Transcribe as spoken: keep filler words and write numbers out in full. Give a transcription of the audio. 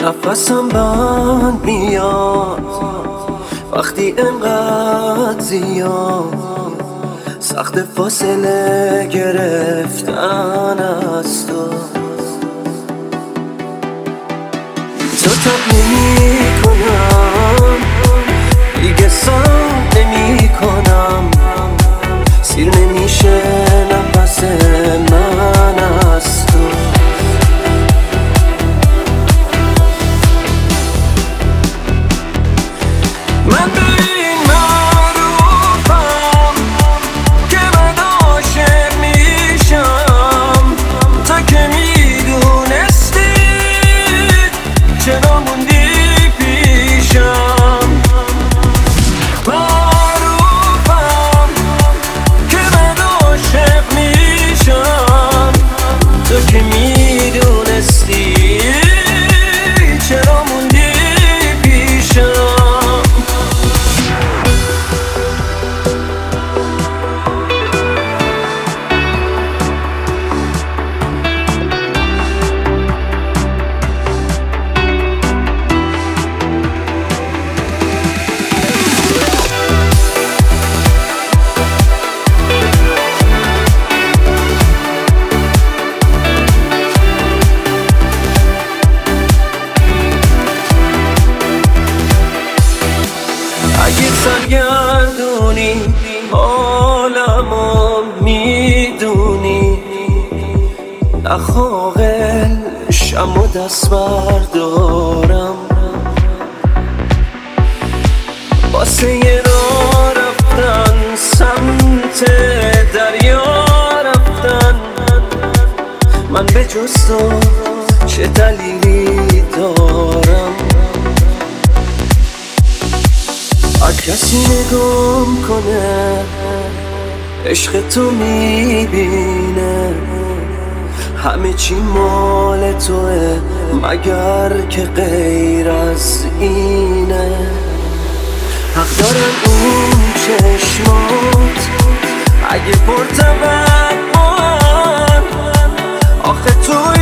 نفسم بند میاد وقتی انقدر زیاد سخت فاصله گرفتن از تو. تو تب نمی کنم دیگه سام نمی کنم، سیر نمیشه نفس من از تو. من به این معروفم که من عاشق میشم، تا که میدونستی چرا موندی پیشم. معروفم که من عاشق میشم، تا که میدونستی چرا موندی پیشم. اگه سرگردونی حالمو میدونی، نخواقل شم و دست بردارم واسه یه راه رفتن سمت دریا رفتن. من به جز تو چه دلیلی دارم؟ هر کسی نگام کنه عشق تو میبینه، همه چی مال توه مگر که غیر از اینه. حق دارن اون چشمات اگه پرتوقعن، آخه توی